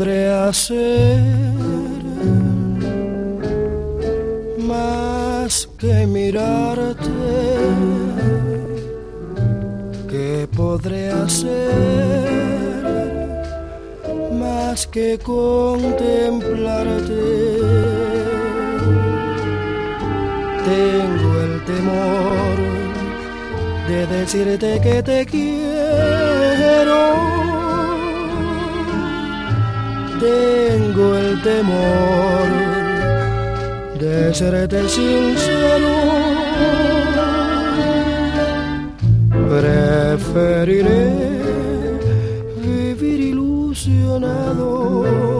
podré hacer más que mirarte? ¿Qué podré hacer más que contemplarte? Tengo el temor de decirte que te quiero. Tengo el temor de serte sincero. Preferiré vivir ilusionado